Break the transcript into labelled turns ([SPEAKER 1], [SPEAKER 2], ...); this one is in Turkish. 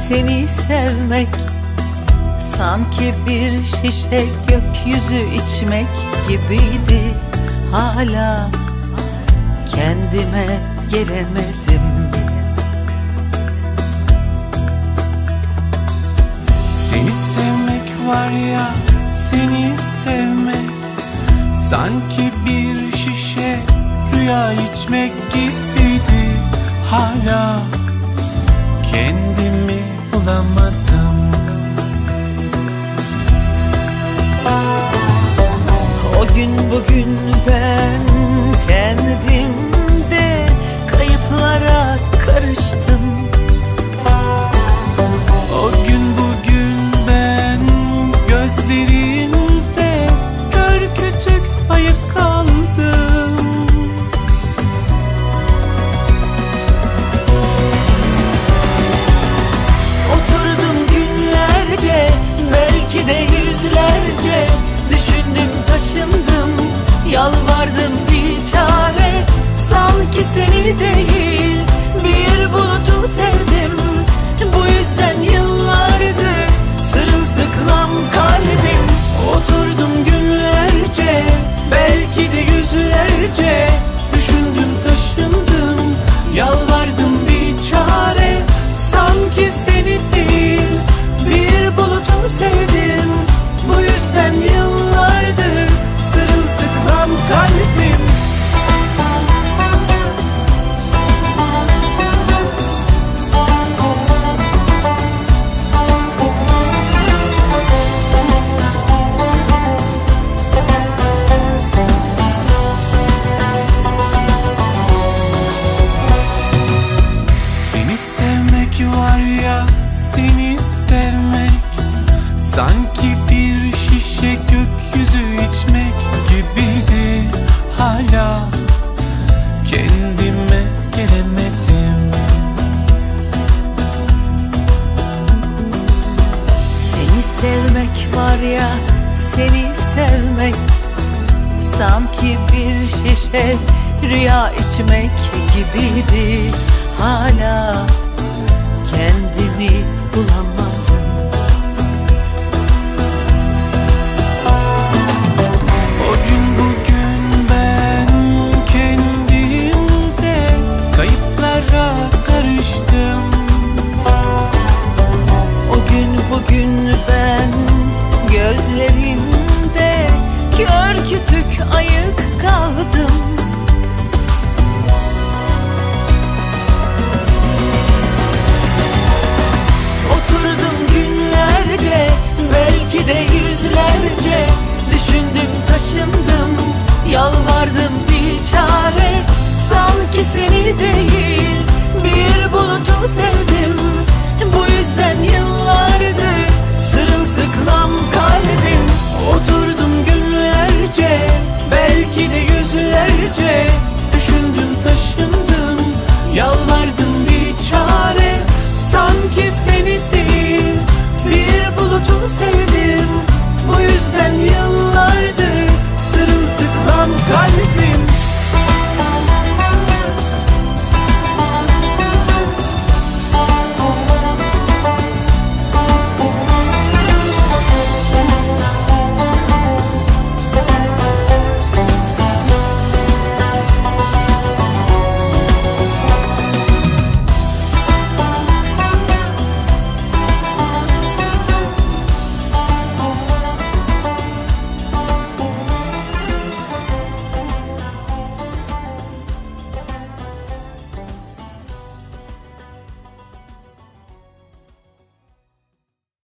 [SPEAKER 1] Seni sevmek sanki bir şişe gökyüzü içmek gibiydi. Hala kendime gelemedim.
[SPEAKER 2] Seni sevmek var ya, seni sevmek sanki bir şişe rüya içmek gibiydi. Hala kendimi bulamadım.
[SPEAKER 1] O gün bugün ben kendimde kayıplara karıştım.
[SPEAKER 2] O gün bugün ben gözlerinde kör kütük ayık kaldım.
[SPEAKER 1] Oturdum günlerce, belki de yüzlerce, düşündüm taşındım, yalvardım bir çare. Sanki seni değil bir bulutu sevdim. Bu yüzden yıllardır sırılsıklam kalbim.
[SPEAKER 2] Oturdum günlerce, belki de yüzlerce, düşündüm taşındım, yalvardım bir çare. Sanki seni değil bir bulutu sevdim. Bu yüzden yıllardır sırılsıklam kalbim. Seni sevmek var ya, seni sevmek sanki bir şişe gökyüzü içmek gibiydi. Hala kendime gelemedim.
[SPEAKER 1] Seni sevmek var ya, seni sevmek sanki bir şişe rüya içmek gibiydi. Hala kendimi bulamadım.
[SPEAKER 2] O gün bugün ben kendimde kayıplara karıştım.
[SPEAKER 1] O gün bugün ben gözlerinde kör kütük ayık kaldım. Oturdum günlerce, belki de yüzlerce, düşündüm taşındım, yalvardım bir çare. Sanki seni değil bir bulutu sevdim. Bu yüzden yıllardır sırılsıklam kalbim.
[SPEAKER 2] Oturdum günlerce, belki de